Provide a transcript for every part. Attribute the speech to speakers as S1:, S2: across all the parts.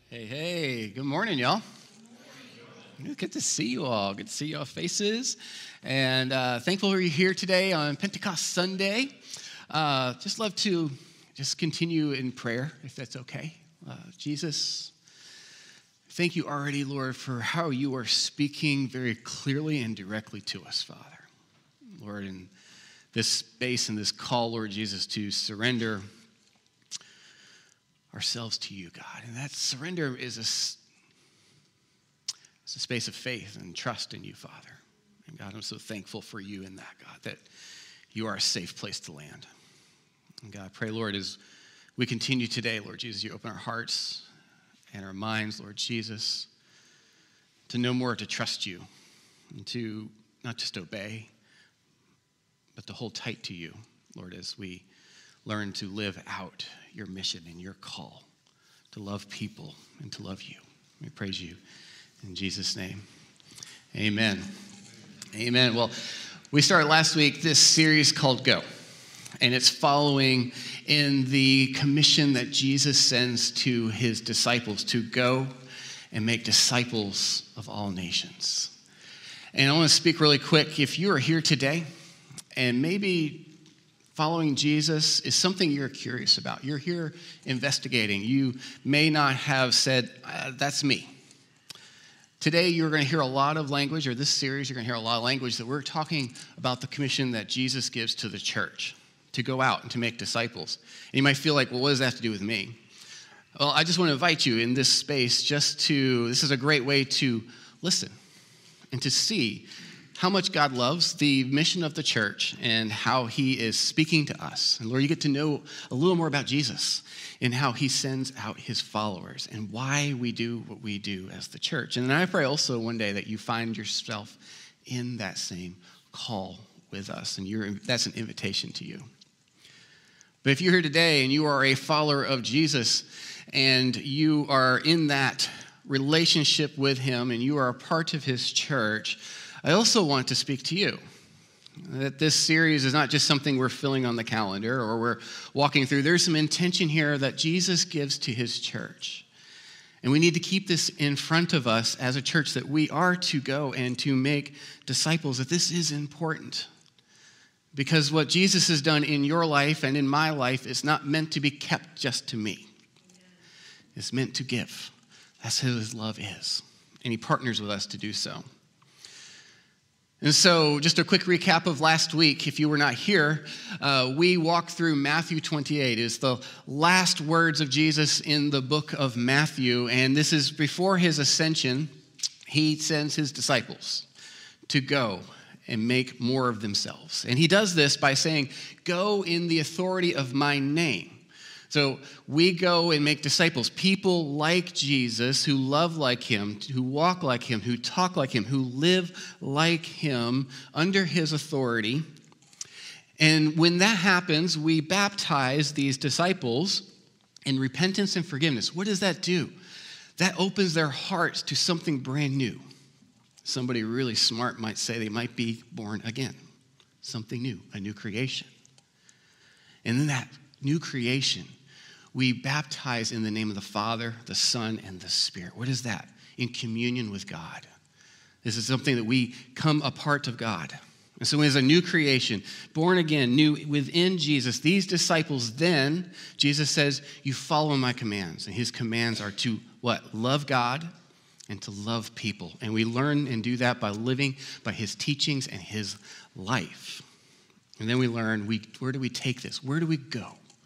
S1: Hey, good morning, y'all. Good to see you all. Good to see y'all faces. And thankful you're here today on Pentecost Sunday. Just love to just continue in prayer, if that's okay. Jesus, thank you already, Lord, for how you are speaking very clearly and directly to us, Father. Lord, in this space and this call, Lord Jesus, to surrender ourselves to you, God. And that surrender is a space of faith and trust in you, Father. And God, I'm so thankful for you in that, God, that you are a safe place to land. And God, I pray, Lord, as we continue today, Lord Jesus, you open our hearts and our minds, Lord Jesus, to know more, to trust you, and to not just obey, but to hold tight to you, Lord, as we learn to live out your mission and your call to love people and to love you. We praise you in Jesus' name. Amen. Amen. Well, we started last week this series called Go, and it's following in the commission that Jesus sends to his disciples to go and make disciples of all nations. And I want to speak really quick. If you are here today and maybe following Jesus is something you're curious about, you're here investigating, you may not have said, that's me. Today, you're going to hear a lot of language, or this series, you're going to hear a lot of language that we're talking about the commission that Jesus gives to the church to go out and to make disciples. And you might feel like, well, what does that have to do with me? Well, I just want to invite you in this space this is a great way to listen and to see how much God loves the mission of the church and how he is speaking to us. And Lord, you get to know a little more about Jesus and how he sends out his followers and why we do what we do as the church. And then I pray also one day that you find yourself in that same call with us, and that's an invitation to you. But if you're here today and you are a follower of Jesus and you are in that relationship with him and you are a part of his church, I also want to speak to you that this series is not just something we're filling on the calendar or we're walking through. There's some intention here that Jesus gives to his church. And we need to keep this in front of us as a church, that we are to go and to make disciples, that this is important. Because what Jesus has done in your life and in my life is not meant to be kept just to me. It's meant to give. That's who his love is. And he partners with us to do so. And so just a quick recap of last week. If you were not here, we walked through Matthew 28. It's the last words of Jesus in the book of Matthew. And this is before his ascension. He sends his disciples to go and make more of themselves. And he does this by saying, go in the authority of my name. So we go and make disciples, people like Jesus who love like him, who walk like him, who talk like him, who live like him under his authority. And when that happens, we baptize these disciples in repentance and forgiveness. What does that do? That opens their hearts to something brand new. Somebody really smart might say they might be born again. Something new, a new creation. And in that new creation, we baptize in the name of the Father, the Son, and the Spirit. What is that? In communion with God. This is something that we come a part of God. And so as a new creation, born again, new within Jesus, these disciples then, Jesus says, you follow my commands. And his commands are to what? Love God and to love people. And we learn and do that by living by his teachings and his life. And then we learn, where do we take this? Where do we go?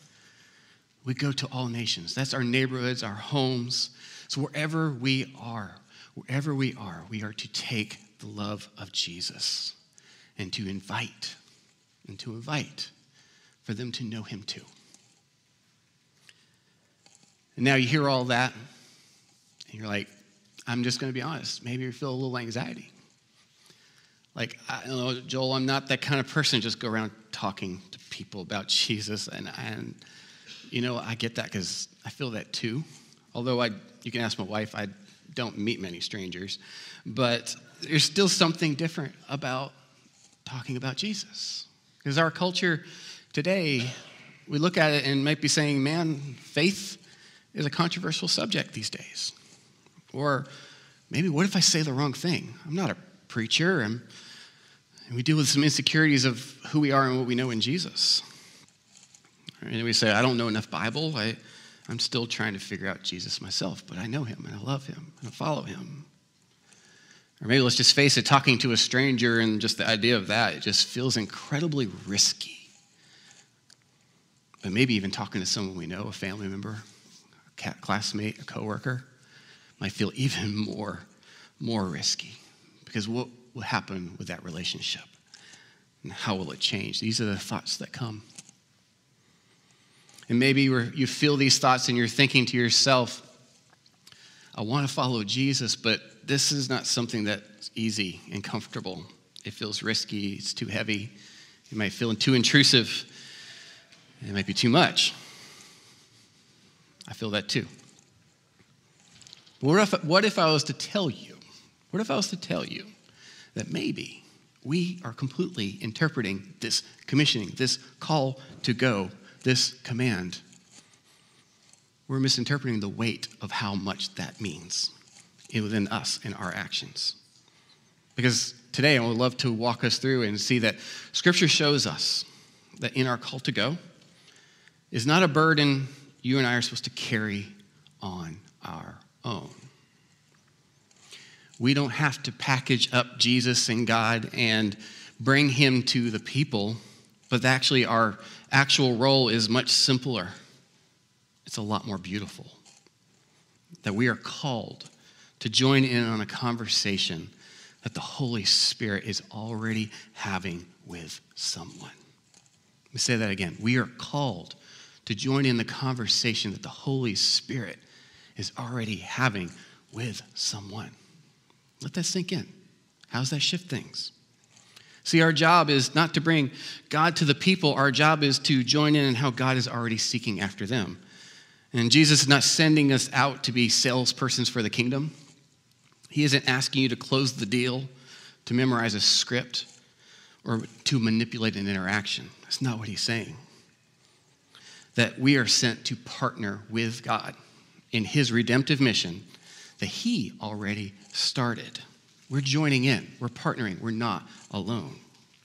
S1: We go to all nations. That's our neighborhoods, our homes. So wherever we are, we are to take the love of Jesus and to invite for them to know him too. And now you hear all that, and you're like, I'm just going to be honest. Maybe you feel a little anxiety. Like, I don't know, Joel, I'm not that kind of person to just go around talking to people about Jesus. And you know, I get that because I feel that too. Although you can ask my wife, I don't meet many strangers. But there's still something different about talking about Jesus. Because our culture today, we look at it and might be saying, man, faith is a controversial subject these days. Or maybe, what if I say the wrong thing? I'm not a preacher, and we deal with some insecurities of who we are and what we know in Jesus. And we say, I don't know enough Bible. I'm still trying to figure out Jesus myself, but I know him, and I love him, and I follow him. Or maybe let's just face it, talking to a stranger and just the idea of that, it just feels incredibly risky. But maybe even talking to someone we know, a family member, a classmate, a coworker, might feel even more risky. Because what will happen with that relationship? And how will it change? These are the thoughts that come. And maybe you feel these thoughts and you're thinking to yourself, I want to follow Jesus, but this is not something that's easy and comfortable. It feels risky. It's too heavy. It might feel too intrusive. It might be too much. I feel that too. What if I was to tell you? What if I was to tell you that maybe we are completely interpreting this commissioning, this call to go, this command? We're misinterpreting the weight of how much that means within us and our actions. Because today I would love to walk us through and see that Scripture shows us that in our call to go is not a burden you and I are supposed to carry on our own. We don't have to package up Jesus and God and bring him to the people, but actually our actual role is much simpler. It's a lot more beautiful. That we are called to join in on a conversation that the Holy Spirit is already having with someone. Let me say that again. We are called to join in the conversation that the Holy Spirit is already having with someone. Let that sink in. How does that shift things? See, our job is not to bring God to the people. Our job is to join in how God is already seeking after them. And Jesus is not sending us out to be salespersons for the kingdom. He isn't asking you to close the deal, to memorize a script, or to manipulate an interaction. That's not what he's saying. That we are sent to partner with God in his redemptive mission that he already started. We're joining in. We're partnering. We're not alone.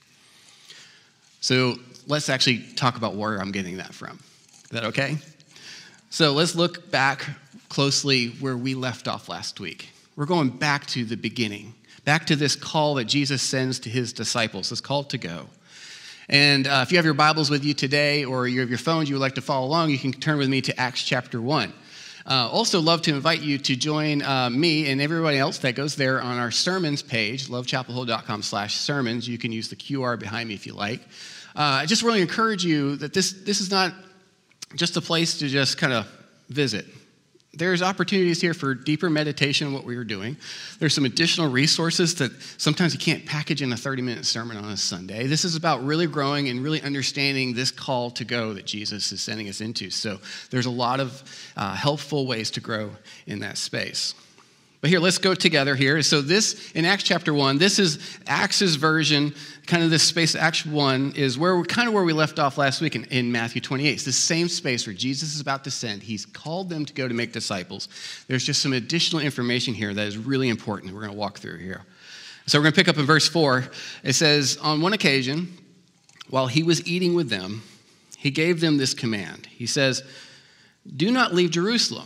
S1: So let's actually talk about where I'm getting that from. Is that okay? So let's look back closely where we left off last week. We're going back to the beginning, back to this call that Jesus sends to his disciples, this call to go. And if you have your Bibles with you today or you have your phones, you would like to follow along, you can turn with me to Acts chapter 1. Also love to invite you to join me and everybody else that goes there on our sermons page, lovechapelhill.com/sermons. You can use the QR behind me if you like. I just really encourage you that this is not just a place to just kind of visit. There's opportunities here for deeper meditation on what we were doing. There's some additional resources that sometimes you can't package in a 30-minute sermon on a Sunday. This is about really growing and really understanding this call to go that Jesus is sending us into. So there's a lot of helpful ways to grow in that space. But here, let's go together here. So this, in Acts chapter 1, this is Acts' version, kind of this space, Acts 1, is where we left off last week in Matthew 28. It's the same space where Jesus is about to send. He's called them to go to make disciples. There's just some additional information here that is really important. We're going to walk through here. So we're going to pick up in verse 4. It says, on one occasion, while he was eating with them, he gave them this command. He says, do not leave Jerusalem.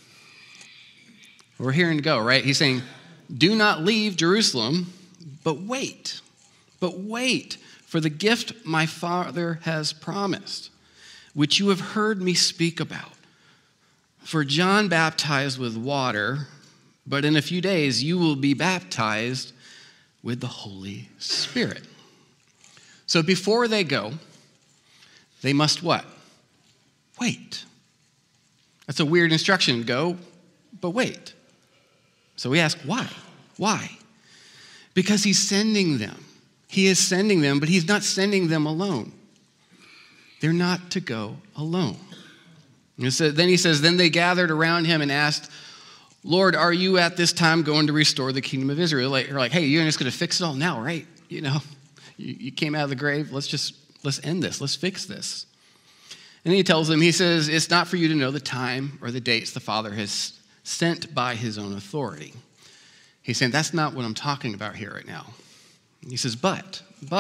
S1: We're hearing to go, right? He's saying, do not leave Jerusalem, but wait for the gift my Father has promised, which you have heard me speak about. For John baptized with water, but in a few days you will be baptized with the Holy Spirit. So before they go, they must what? Wait. That's a weird instruction. Go, but wait. So we ask, why? Why? Because he's sending them. He is sending them, but he's not sending them alone. They're not to go alone. And so then he says, then they gathered around him and asked, Lord, are you at this time going to restore the kingdom of Israel? You're like, hey, you're just going to fix it all now, right? You know, you came out of the grave. Let's end this. Let's fix this. And he tells them, he says, it's not for you to know the time or the dates the Father has sent by his own authority. He's saying, that's not what I'm talking about here right now. He says, but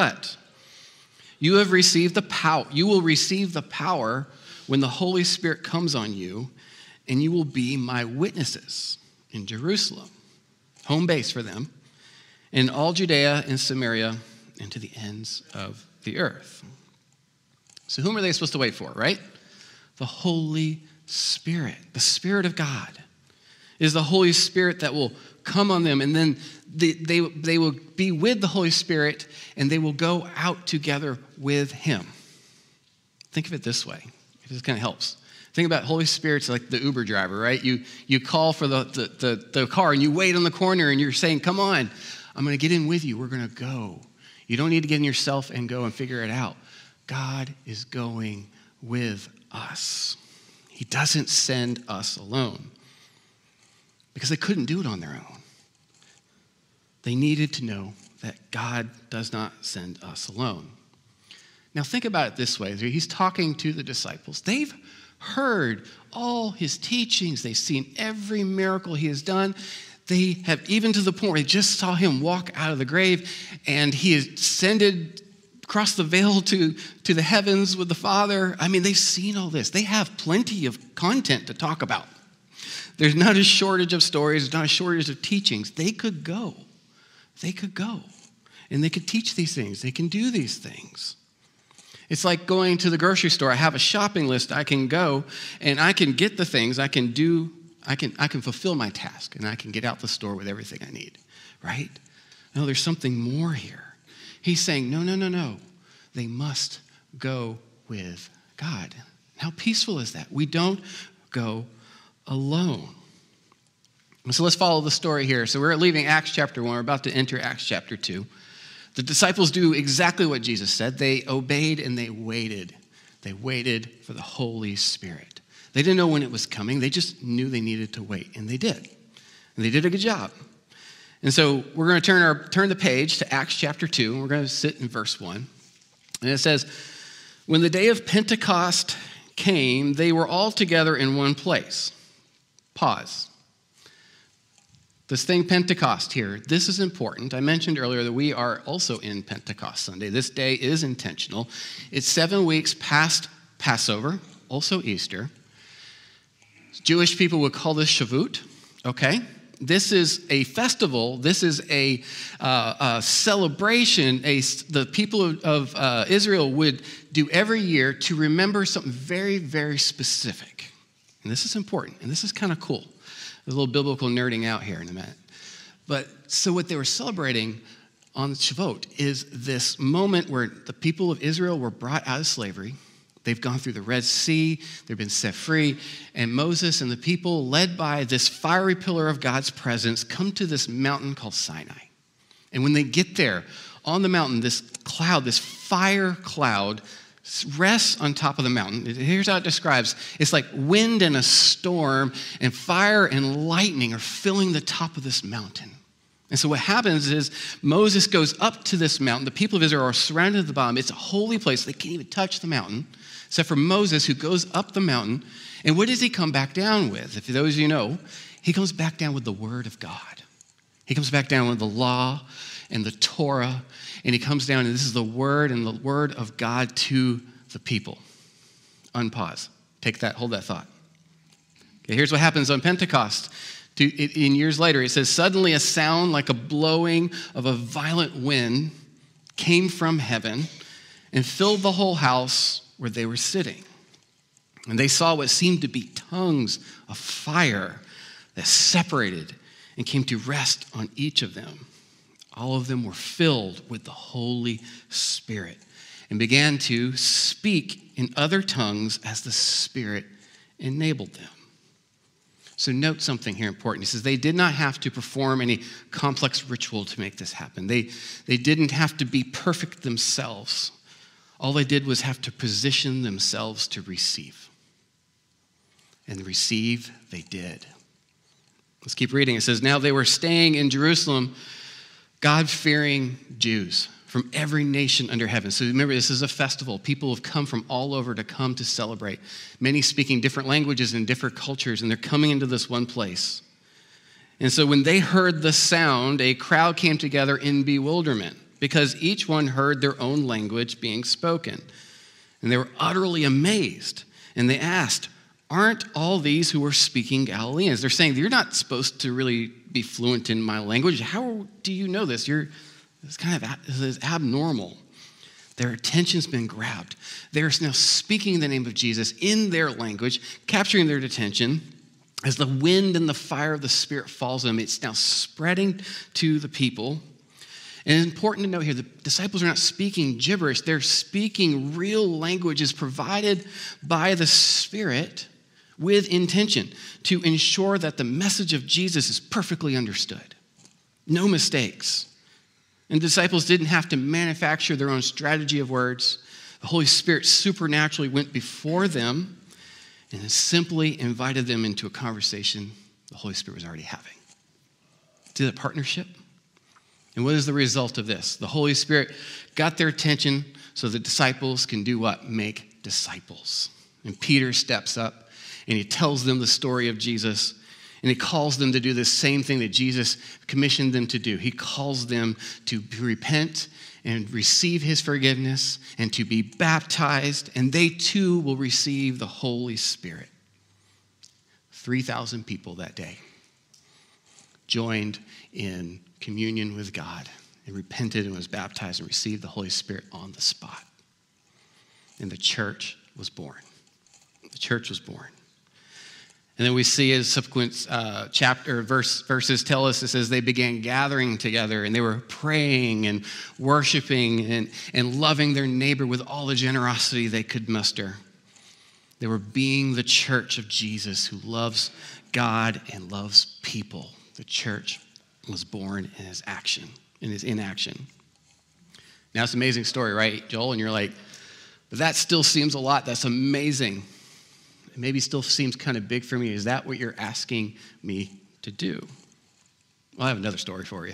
S1: you have received the power. You will receive the power when the Holy Spirit comes on you, and you will be my witnesses in Jerusalem, home base for them, in all Judea and Samaria, and to the ends of the earth. So whom are they supposed to wait for, right? The Holy Spirit, the Spirit of God. It is the Holy Spirit that will come on them, and then they will be with the Holy Spirit, and they will go out together with him. Think of it this way. This kind of helps. Think about Holy Spirit's like the Uber driver, right? You call for the car, and you wait on the corner, and you're saying, come on, I'm going to get in with you. We're going to go. You don't need to get in yourself and go and figure it out. God is going with us. He doesn't send us alone because they couldn't do it on their own. They needed to know that God does not send us alone. Now think about it this way. He's talking to the disciples. They've heard all his teachings. They've seen every miracle he has done. They have, even to the point where they just saw him walk out of the grave, and he ascended across the veil to the heavens with the Father. I mean, they've seen all this. They have plenty of content to talk about. There's not a shortage of stories. There's not a shortage of teachings. They could go. They could go. And they could teach these things. They can do these things. It's like going to the grocery store. I have a shopping list. I can go, and I can get the things. I can fulfill my task, and I can get out the store with everything I need, right? No, there's something more here. He's saying, no. They must go with God. How peaceful is that? We don't go alone. So let's follow the story here. So we're leaving Acts chapter 1. We're about to enter Acts chapter 2. The disciples do exactly what Jesus said. They obeyed and they waited. They waited for the Holy Spirit. They didn't know when it was coming. They just knew they needed to wait, and they did. And they did a good job. And so we're going to turn the page to Acts chapter 2, and we're going to sit in verse 1. And it says, when the day of Pentecost came, they were all together in one place. Pause. This thing, Pentecost here, this is important. I mentioned earlier that we are also in Pentecost Sunday. This day is intentional. It's 7 weeks past Passover, also Easter. Jewish people would call this Shavuot, okay? This is a festival. This is a celebration the people of Israel would do every year to remember something very, very specific. And this is important, and this is kind of cool. There's a little biblical nerding out here in a minute. But so what they were celebrating on Shavuot is this moment where the people of Israel were brought out of slavery. They've gone through the Red Sea. They've been set free. And Moses and the people, led by this fiery pillar of God's presence, come to this mountain called Sinai. And when they get there, on the mountain, this cloud, this fire cloud, rests on top of the mountain. Here's how it describes. It's like wind and a storm, and fire and lightning are filling the top of this mountain. And so what happens is Moses goes up to this mountain. The people of Israel are surrounded at the bottom. It's a holy place. They can't even touch the mountain, except for Moses, who goes up the mountain. And what does he come back down with? If those of you know, he comes back down with the word of God. He comes back down with the law and the Torah, and he comes down, and this is the word and the word of God to the people. Unpause. Take that, hold that thought. Okay, here's what happens on Pentecost. In years later, it says, suddenly a sound like a blowing of a violent wind came from heaven and filled the whole house where they were sitting. And they saw what seemed to be tongues of fire that separated and came to rest on each of them. All of them were filled with the Holy Spirit and began to speak in other tongues as the Spirit enabled them. So note something here important. He says they did not have to perform any complex ritual to make this happen. They didn't have to be perfect themselves. All they did was have to position themselves to receive. And receive they did. Let's keep reading. It says, now they were staying in Jerusalem, God-fearing Jews. from every nation under heaven. So remember, this is a festival. People have come from all over to come to celebrate. Many speaking different languages and different cultures, and they're coming into this one place. And so when they heard the sound, a crowd came together in bewilderment because each one heard their own language being spoken. And they were utterly amazed. And they asked, aren't all these who are speaking Galileans? They're saying, you're not supposed to really be fluent in my language. How do you know this? This is abnormal. Their attention's been grabbed. They're now speaking the name of Jesus in their language, capturing their attention. As the wind and the fire of the Spirit falls on them, it's now spreading to the people. And it's important to note here, the disciples are not speaking gibberish. They're speaking real languages provided by the Spirit with intention to ensure that the message of Jesus is perfectly understood. No mistakes. And the disciples didn't have to manufacture their own strategy of words. The Holy Spirit supernaturally went before them and simply invited them into a conversation the Holy Spirit was already having. See that partnership? And what is the result of this? The Holy Spirit got their attention so the disciples can do what? Make disciples. And Peter steps up and he tells them the story of Jesus, and he calls them to do the same thing that Jesus commissioned them to do. He calls them to repent and receive his forgiveness and to be baptized, and they too will receive the Holy Spirit. 3,000 people that day joined in communion with God and repented and was baptized and received the Holy Spirit on the spot. And the church was born. The church was born. And then we see as subsequent verses tell us, it says they began gathering together and they were praying and worshiping and loving their neighbor with all the generosity they could muster. They were being the church of Jesus who loves God and loves people. The church was born in his action, in his inaction. Now it's an amazing story, right, Joel? And you're like, but that still seems a lot. That's amazing. It maybe still seems kind of big for me. Is that what you're asking me to do? Well, I have another story for you.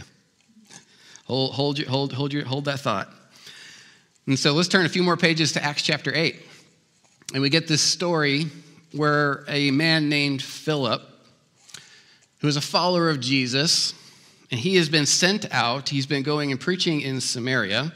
S1: Hold that thought. And so let's turn a few more pages to Acts chapter 8. And we get this story where a man named Philip, who is a follower of Jesus, and he has been sent out. He's been going and preaching in Samaria.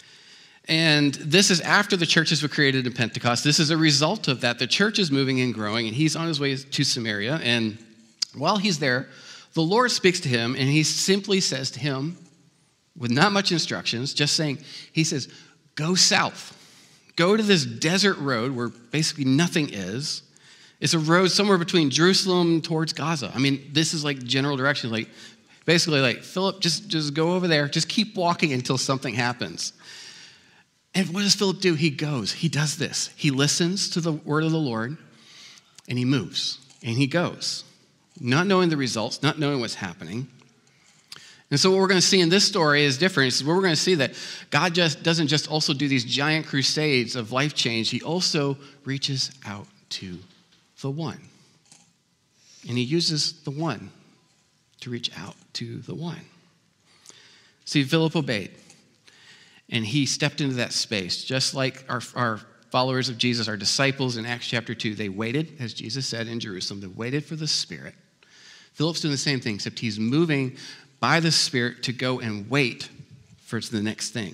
S1: And this is after the churches were created in Pentecost. This is a result of that. The church is moving and growing, and he's on his way to Samaria. And while he's there, the Lord speaks to him, and he simply says to him, with not much instructions, just saying, he says, go south. Go to this desert road where basically nothing is. It's a road somewhere between Jerusalem towards Gaza. I mean, this is like general direction. Like, basically, like, Philip, just go over there. Just keep walking until something happens. And what does Philip do? He goes. He does this. He listens to the word of the Lord, and he moves, and he goes, not knowing the results, not knowing what's happening. And so what we're going to see in this story is different. It's where we're going to see that God just doesn't just also do these giant crusades of life change. He also reaches out to the one. And he uses the one to reach out to the one. See, Philip obeyed. And he stepped into that space, just like our followers of Jesus, our disciples in Acts chapter 2. They waited, as Jesus said in Jerusalem, they waited for the Spirit. Philip's doing the same thing, except he's moving by the Spirit to go and wait for the next thing.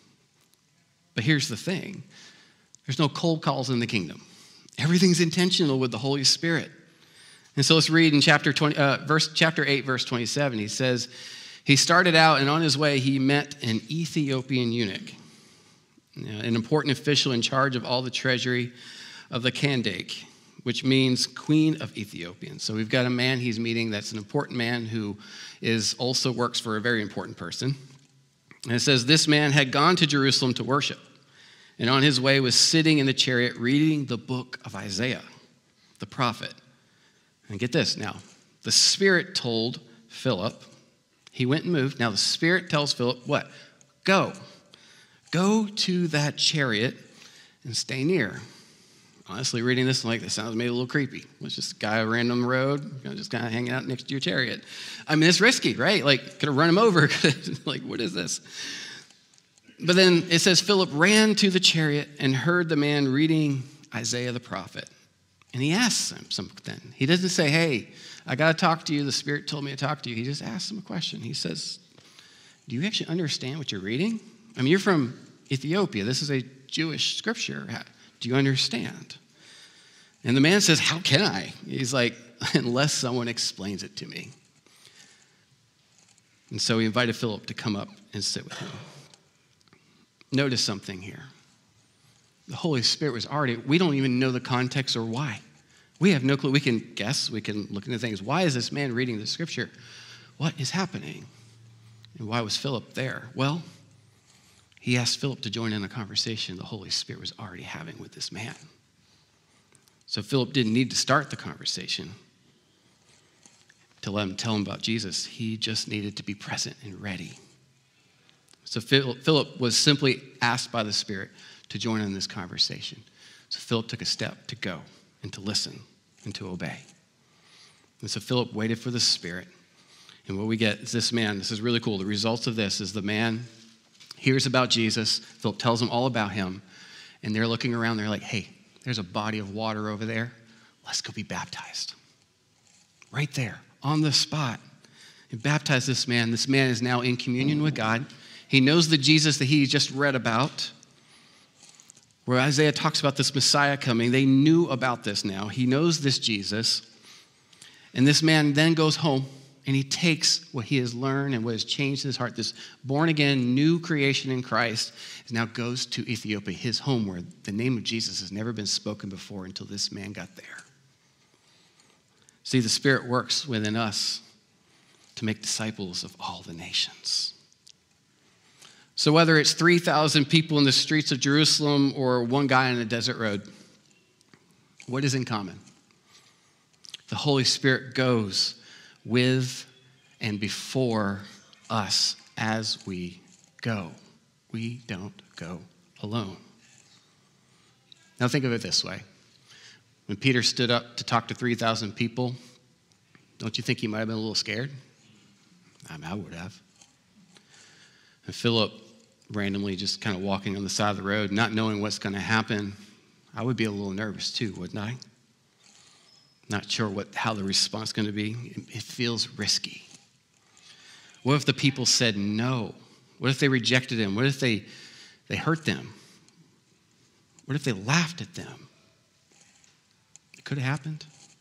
S1: But here's the thing. There's no cold calls in the kingdom. Everything's intentional with the Holy Spirit. And so let's read in chapter 8, verse 27. He says, he started out, and on his way, he met an Ethiopian eunuch, an important official in charge of all the treasury of the Kandake, which means Queen of Ethiopians. So we've got a man he's meeting that's an important man who also works for a very important person. And it says, this man had gone to Jerusalem to worship, and on his way was sitting in the chariot reading the book of Isaiah, the prophet. And get this now, the Spirit told Philip, he went and moved. Now the Spirit tells Philip, what? Go to that chariot and stay near. Honestly, reading this, I'm like, this sounds maybe a little creepy. It's just a guy on a random road, just kind of hanging out next to your chariot. I mean, it's risky, right? Like, could have run him over. Like, what is this? But then it says Philip ran to the chariot and heard the man reading Isaiah the prophet. And he asks him something. He doesn't say, hey, I got to talk to you. The Spirit told me to talk to you. He just asks him a question. He says, do you actually understand what you're reading? I mean, you're from Ethiopia. This is a Jewish scripture. Do you understand? And the man says, how can I? He's like, unless someone explains it to me. And so he invited Philip to come up and sit with him. Notice something here. The Holy Spirit was already, we don't even know the context or why. We have no clue. We can guess, we can look into things. Why is this man reading the scripture? What is happening? And why was Philip there? Well, he asked Philip to join in a conversation the Holy Spirit was already having with this man. So Philip didn't need to start the conversation to let him tell him about Jesus. He just needed to be present and ready. So Philip was simply asked by the Spirit to join in this conversation. So Philip took a step to go and to listen and to obey. And so Philip waited for the Spirit. And what we get is this man. This is really cool. The results of this is the man hears about Jesus. Philip tells him all about him. And they're looking around. They're like, hey, there's a body of water over there. Let's go be baptized. Right there, on the spot. And baptize this man. This man is now in communion with God. He knows the Jesus that he just read about, where Isaiah talks about this Messiah coming. They knew about this now. He knows this Jesus. And this man then goes home and he takes what he has learned and what has changed his heart, this born-again, new creation in Christ, and now goes to Ethiopia, his home, where the name of Jesus has never been spoken before until this man got there. See, the Spirit works within us to make disciples of all the nations. So whether it's 3,000 people in the streets of Jerusalem or one guy on a desert road, what is in common? The Holy Spirit goes with and before us as we go. We don't go alone. Now think of it this way. When Peter stood up to talk to 3,000 people, don't you think he might have been a little scared? I would have. And Philip randomly just kind of walking on the side of the road, not knowing what's going to happen, I would be a little nervous too, wouldn't I? Not sure how the response is going to be. It feels risky. What if the people said no? What if they rejected him? What if they hurt them? What if they laughed at them? It could have happened.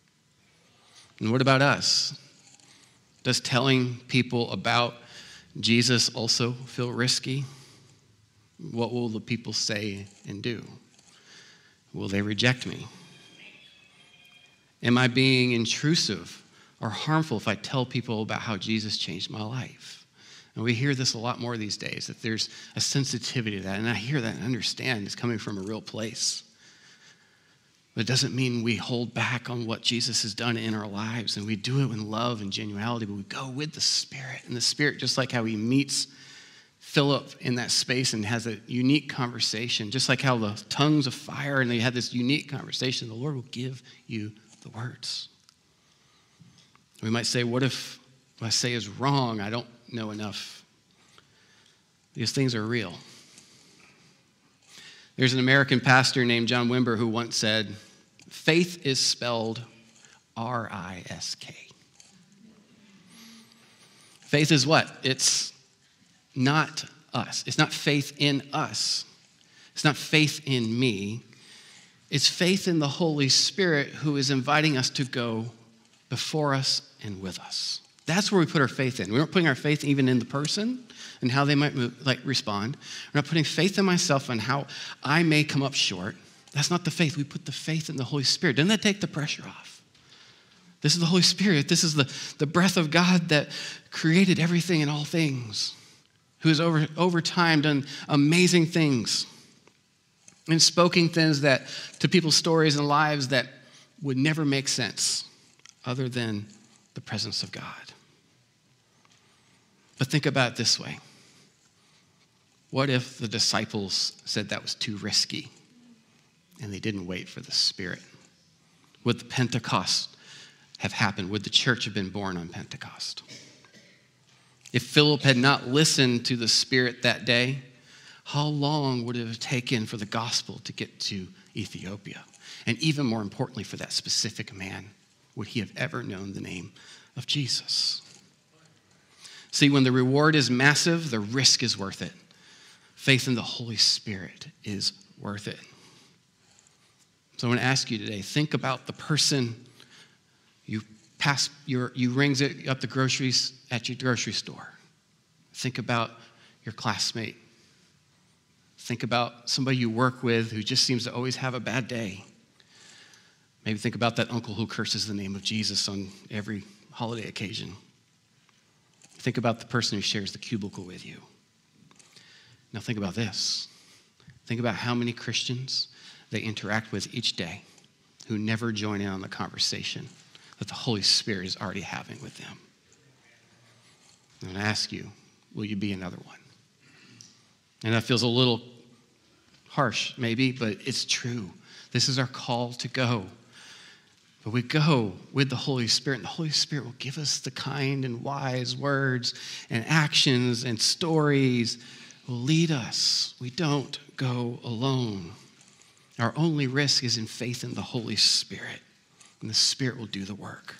S1: And what about us? Does telling people about Jesus also feel risky? What will the people say and do? Will they reject me? Am I being intrusive or harmful if I tell people about how Jesus changed my life? And we hear this a lot more these days, that there's a sensitivity to that. And I hear that and understand it's coming from a real place. But it doesn't mean we hold back on what Jesus has done in our lives. And we do it with love and genuality, but we go with the Spirit. And the Spirit, just like how he meets Philip in that space and has a unique conversation, just like how the tongues of fire and they had this unique conversation, the Lord will give you the words. We might say, what if what I say is wrong? I don't know enough. These things are real. There's an American pastor named John Wimber who once said, faith is spelled R-I-S-K. Faith is what? It's not us. It's not faith in us. It's not faith in me. It's faith in the Holy Spirit who is inviting us to go before us and with us. That's where we put our faith in. We're not putting our faith even in the person and how they might respond. We're not putting faith in myself and how I may come up short. That's not the faith. We put the faith in the Holy Spirit. Doesn't that take the pressure off? This is the Holy Spirit. This is the breath of God that created everything and all things, who has over time done amazing things and spoken things that to people's stories and lives that would never make sense other than the presence of God. But think about it this way. What if the disciples said that was too risky and they didn't wait for the Spirit? Would the Pentecost have happened? Would the church have been born on Pentecost? If Philip had not listened to the Spirit that day, How long would it have taken for the gospel to get to Ethiopia? And even more importantly, for that specific man, would he have ever known the name of Jesus? See, when the reward is massive, the risk is worth it. Faith in the Holy Spirit is worth it. So I want to ask you today, think about the person you rings it up the groceries at your grocery store. Think about your classmate. Think about somebody you work with who just seems to always have a bad day. Maybe think about that uncle who curses the name of Jesus on every holiday occasion. Think about the person who shares the cubicle with you. Now think about this. Think about how many Christians they interact with each day who never join in on the conversation that the Holy Spirit is already having with them. I'm going to ask you, will you be another one? And that feels a little harsh, maybe, but it's true. This is our call to go. But we go with the Holy Spirit, and the Holy Spirit will give us the kind and wise words and actions and stories, will lead us. We don't go alone. Our only risk is in faith in the Holy Spirit, and the Spirit will do the work.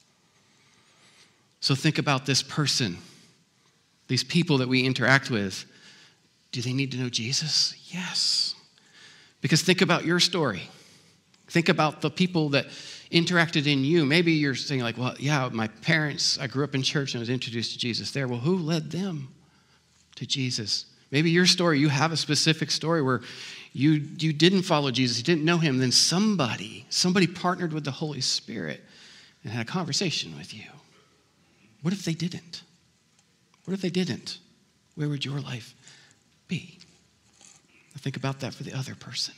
S1: So think about this person, these people that we interact with. Do they need to know Jesus? Yes. Because think about your story. Think about the people that interacted in you. Maybe you're saying like, well, yeah, my parents, I grew up in church and I was introduced to Jesus there. Well, who led them to Jesus? Maybe your story, you have a specific story where you didn't follow Jesus, you didn't know him, then somebody partnered with the Holy Spirit and had a conversation with you. What if they didn't? What if they didn't? Where would your life be? Now think about that for the other person.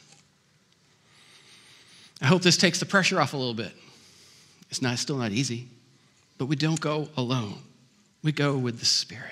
S1: I hope this takes the pressure off a little bit. It's still not easy, but we don't go alone. We go with the Spirit.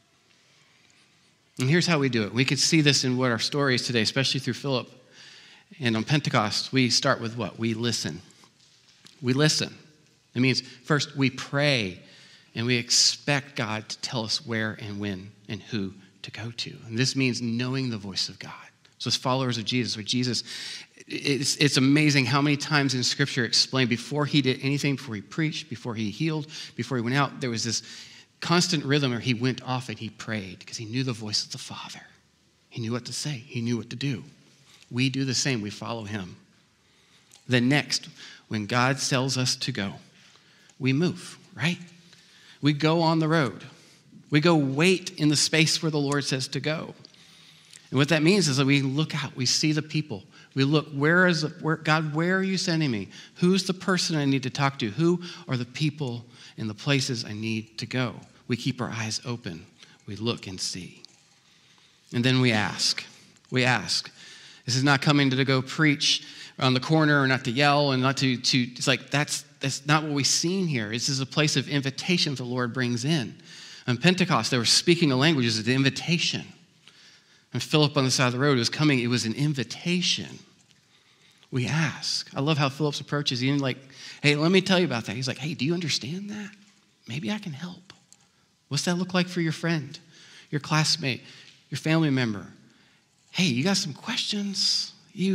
S1: And here's how we do it. We could see this in what our story is today, especially through Philip. And on Pentecost, we start with what? We listen. We listen. It means first we pray and we expect God to tell us where and when and who to go to. And this means knowing the voice of God. So as followers of Jesus, it's amazing how many times in Scripture explained before he did anything, before he preached, before he healed, before he went out, there was this constant rhythm where he went off and he prayed because he knew the voice of the Father. He knew what to say. He knew what to do. We do the same. We follow him. Then next, when God tells us to go, we move, right? We go on the road. We go wait in the space where the Lord says to go. And what that means is that we look out. We see the people. We look, God, where are you sending me? Who's the person I need to talk to? Who are the people and the places I need to go? We keep our eyes open. We look and see. And then we ask. We ask. This is not coming to go preach on the corner or not to yell and not to it's like that's not what we've seen here. This is a place of invitation the Lord brings in. On Pentecost, they were speaking a language as an invitation. And Philip on the side of the road was coming. It was an invitation. We ask. I love how Philip's approach is. He didn't like, hey, let me tell you about that. He's like, hey, do you understand that? Maybe I can help. What's that look like for your friend, your classmate, your family member? Hey, you got some questions?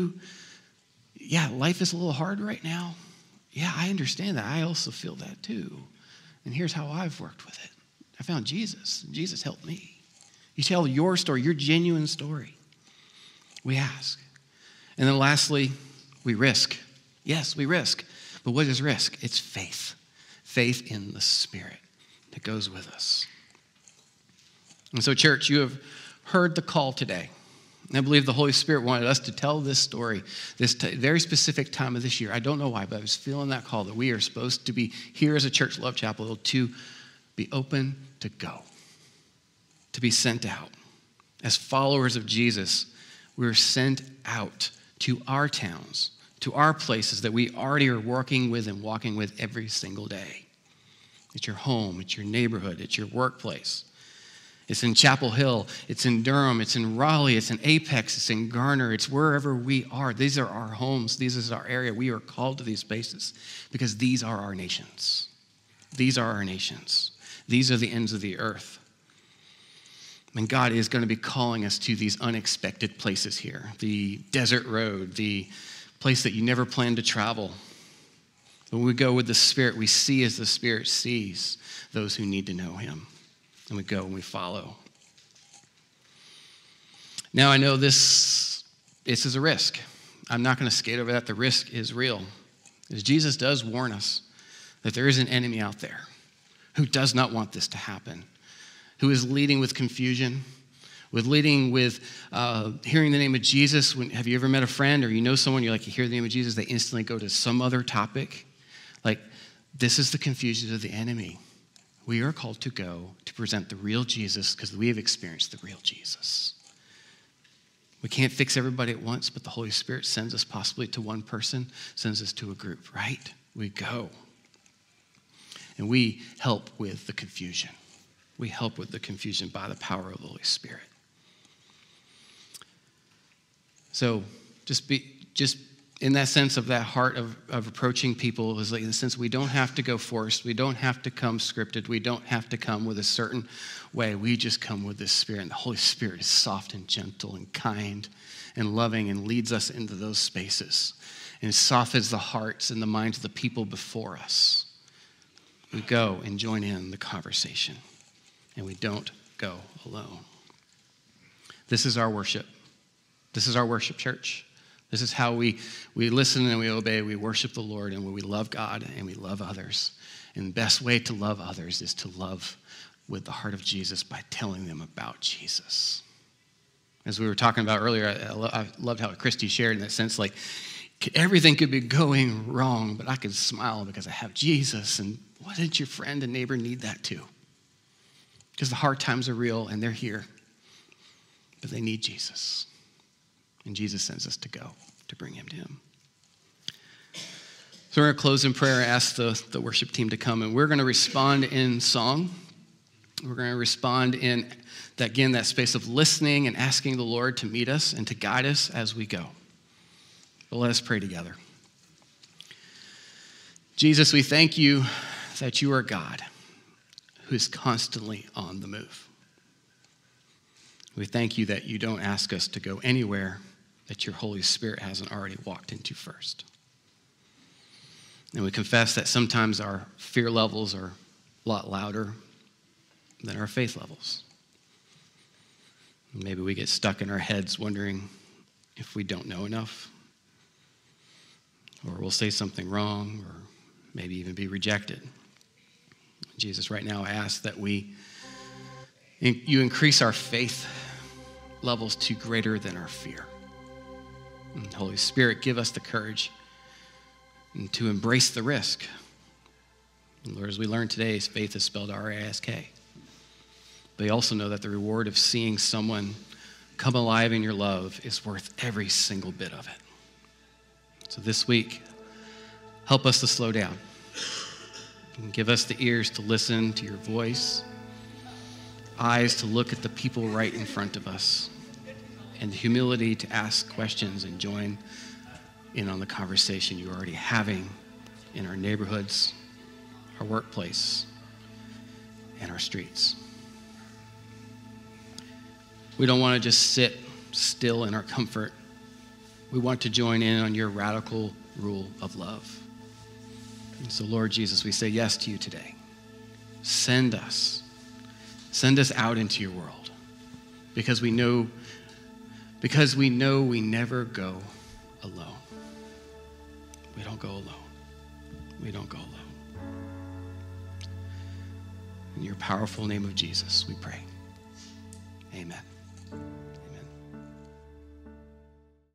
S1: Life is a little hard right now. Yeah, I understand that. I also feel that too. And here's how I've worked with it. I found Jesus. Jesus helped me. You tell your story, your genuine story. We ask. And then lastly, we risk. Yes, we risk. But what is risk? It's faith. Faith in the Spirit that goes with us. And so, church, you have heard the call today. And I believe the Holy Spirit wanted us to tell this story, this very specific time of this year. I don't know why, but I was feeling that call that we are supposed to be here as a church, Love Chapel, to be open to go, to be sent out. As followers of Jesus, we're sent out to our towns, to our places that we already are working with and walking with every single day. It's your home, it's your neighborhood, it's your workplace. It's in Chapel Hill, it's in Durham, it's in Raleigh, it's in Apex, it's in Garner, it's wherever we are. These are our homes, this is our area. We are called to these spaces because these are our nations. These are our nations. These are the ends of the earth. And God is going to be calling us to these unexpected places here. The desert road, the place that you never planned to travel. When we go with the Spirit, we see as the Spirit sees those who need to know him. And we go and we follow. Now I know this is a risk. I'm not going to skate over that. The risk is real. As Jesus does warn us that there is an enemy out there who does not want this to happen, who is leading with confusion, leading with hearing the name of Jesus. Have you ever met a friend or you know someone, you're like, you hear the name of Jesus, they instantly go to some other topic? Like, this is the confusion of the enemy. We are called to go to present the real Jesus because we have experienced the real Jesus. We can't fix everybody at once, but the Holy Spirit sends us possibly to one person, sends us to a group, right? We go. And we help with the confusion. We help with the confusion by the power of the Holy Spirit. So just in that sense of that heart of approaching people is like in the sense we don't have to go forced. We don't have to come scripted. We don't have to come with a certain way. We just come with this Spirit. And the Holy Spirit is soft and gentle and kind and loving and leads us into those spaces and softens the hearts and the minds of the people before us. We go and join in the conversation. And we don't go alone. This is our worship. This is our worship, church. This is how we listen and we obey. We worship the Lord and we love God and we love others. And the best way to love others is to love with the heart of Jesus by telling them about Jesus. As we were talking about earlier, I loved how Christy shared in that sense, like everything could be going wrong, but I could smile because I have Jesus. And what did your friend and neighbor need that too? Because the hard times are real and they're here. But they need Jesus. And Jesus sends us to go to bring him to him. So we're going to close in prayer and ask the worship team to come. And we're going to respond in song. We're going to respond in, that space of listening and asking the Lord to meet us and to guide us as we go. But let us pray together. Jesus, we thank you that you are God who is constantly on the move. We thank you that you don't ask us to go anywhere that your Holy Spirit hasn't already walked into first. And we confess that sometimes our fear levels are a lot louder than our faith levels. Maybe we get stuck in our heads wondering if we don't know enough, or we'll say something wrong, or maybe even be rejected. Jesus, right now I ask that you increase our faith levels to greater than our fear. And Holy Spirit, give us the courage to embrace the risk. And Lord, as we learned today, faith is spelled R-A-S-K. But you also know that the reward of seeing someone come alive in your love is worth every single bit of it. So this week, help us to slow down. And give us the ears to listen to your voice, eyes to look at the people right in front of us, and the humility to ask questions and join in on the conversation you're already having in our neighborhoods, our workplace, and our streets. We don't want to just sit still in our comfort. We want to join in on your radical rule of love. And so, Lord Jesus, we say yes to you today. Send us out into your world because we know we never go alone. We don't go alone. We don't go alone. In your powerful name of Jesus, we pray. Amen.